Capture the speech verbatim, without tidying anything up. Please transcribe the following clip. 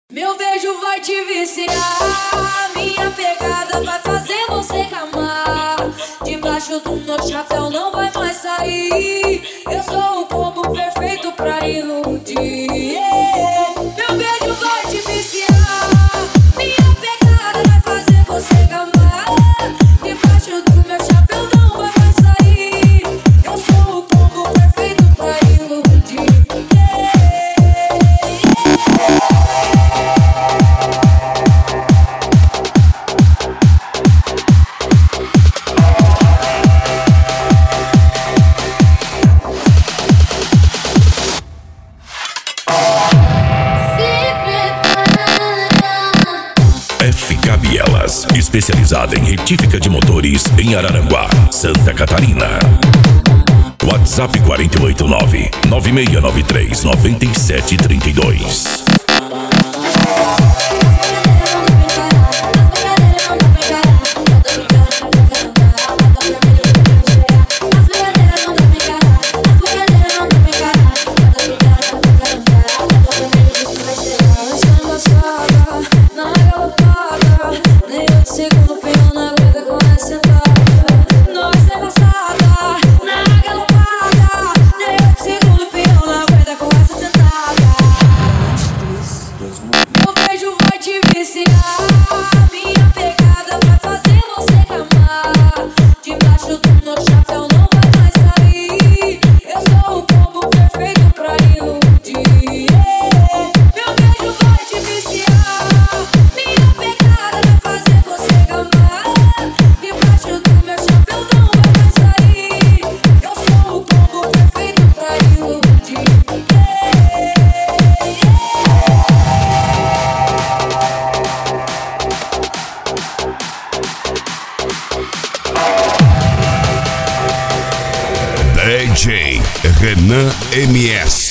Meu beijo vai te viciar, minha pegada vai fazer você camar. Debaixo do meu chapéu não vai mais sair. Eu sou o combo perfeito pra iludir. Meu beijo vai te viciar, minha pegada vai fazer você camar. Debaixo do meu chapéu não vai mais sair. Eu sou o combo perfeito pra iludir. F K Bielas, especializada em retífica de motores em Araranguá, Santa Catarina. WhatsApp quatro oito nove, nove seis nove três, nove sete três dois. D J Renan M S.